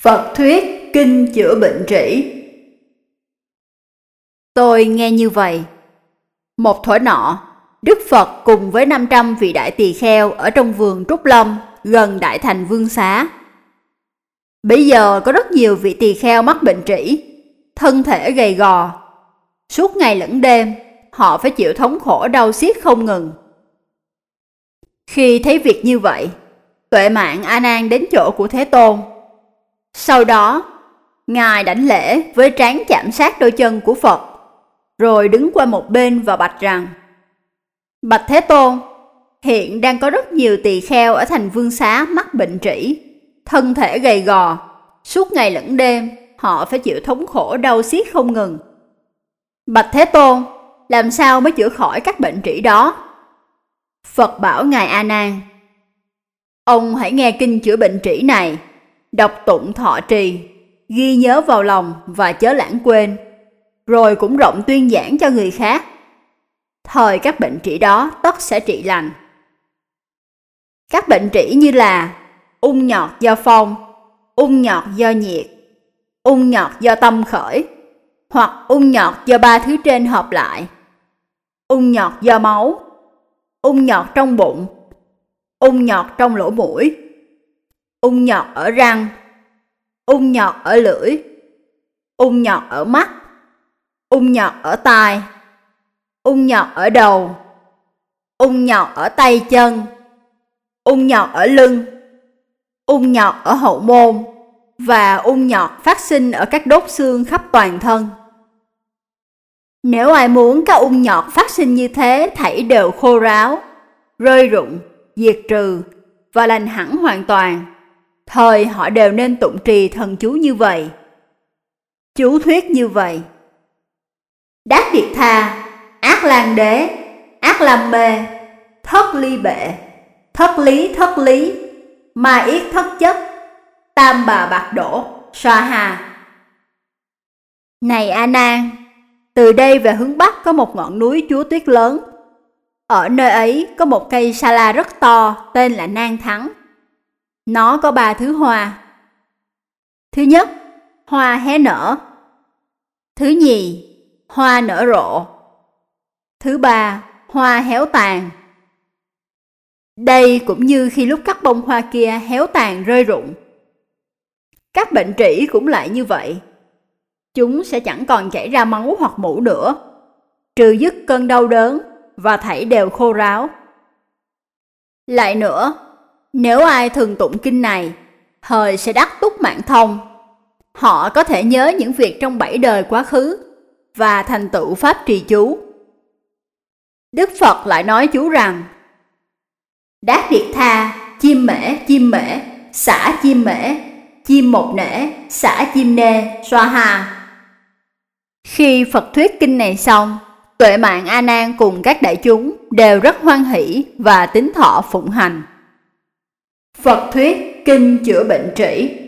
Phật thuyết kinh chữa bệnh trĩ. Tôi nghe như vậy. Một thuở nọ, Đức Phật cùng với 500 vị đại tỳ kheo ở trong vườn Trúc Lâm gần Đại Thành Vương Xá. Bây giờ có rất nhiều vị tỳ kheo mắc bệnh trĩ, thân thể gầy gò. Suốt ngày lẫn đêm, họ phải chịu thống khổ đau xiết không ngừng. Khi thấy việc như vậy, Tuệ Mạng A Nan đến chỗ của Thế Tôn. Sau đó, Ngài đảnh lễ với trán chạm sát đôi chân của Phật, rồi đứng qua một bên và bạch rằng: Bạch Thế Tôn, hiện đang có rất nhiều tỳ kheo ở thành Vương Xá mắc bệnh trĩ, thân thể gầy gò, suốt ngày lẫn đêm, họ phải chịu thống khổ đau xiết không ngừng. Bạch Thế Tôn, làm sao mới chữa khỏi các bệnh trĩ đó? Phật bảo Ngài A Nan: Ông hãy nghe kinh chữa bệnh trĩ này, đọc tụng thọ trì, ghi nhớ vào lòng và chớ lãng quên, rồi cũng rộng tuyên giảng cho người khác. Thời các bệnh trĩ đó tất sẽ trị lành. Các bệnh trĩ như là ung nhọt do phong, ung nhọt do nhiệt, ung nhọt do tâm khởi, hoặc ung nhọt do ba thứ trên hợp lại, ung nhọt do máu, ung nhọt trong bụng, ung nhọt trong lỗ mũi, ung nhọt ở răng, ung nhọt ở lưỡi, ung nhọt ở mắt, ung nhọt ở tai, ung nhọt ở đầu, ung nhọt ở tay chân, ung nhọt ở lưng, ung nhọt ở hậu môn và ung nhọt phát sinh ở các đốt xương khắp toàn thân. Nếu ai muốn các ung nhọt phát sinh như thế thảy đều khô ráo, rơi rụng, diệt trừ và lành hẳn hoàn toàn, thời họ đều nên tụng trì thần chú như vậy. Chú thuyết như vậy: Đát Điệt Tha, Ác Lan Đế, Ác Lam Mê, Thất Ly Bệ, Thất lý, Ma Yết thất chất, Tam Bà Bạc Đổ, Sa Hà. Này A Nan, từ đây về hướng Bắc có một ngọn núi Chúa Tuyết lớn. Ở nơi ấy có một cây sa la rất to tên là Nan Thắng. Nó có 3 thứ hoa. Thứ nhất, hoa hé nở. Thứ nhì, hoa nở rộ. Thứ ba, hoa héo tàn. Đây cũng như khi lúc các bông hoa kia héo tàn rơi rụng. Các bệnh trĩ cũng lại như vậy. Chúng sẽ chẳng còn chảy ra máu hoặc mủ nữa, trừ dứt cơn đau đớn và thảy đều khô ráo. Lại nữa, nếu ai thường tụng kinh này, hời sẽ đắc túc mạng thông. Họ có thể nhớ những việc trong 7 đời quá khứ và thành tựu pháp trì chú. Đức Phật lại nói chú rằng: Đát Điệt Tha, chim mễ, xả chim mễ, chim một nể, xả chim nê, xoa hà. Khi Phật thuyết kinh này xong, Tuệ Mạng A Nan cùng các đại chúng đều rất hoan hỷ và tín thọ phụng hành. Phật thuyết kinh chữa bệnh trĩ.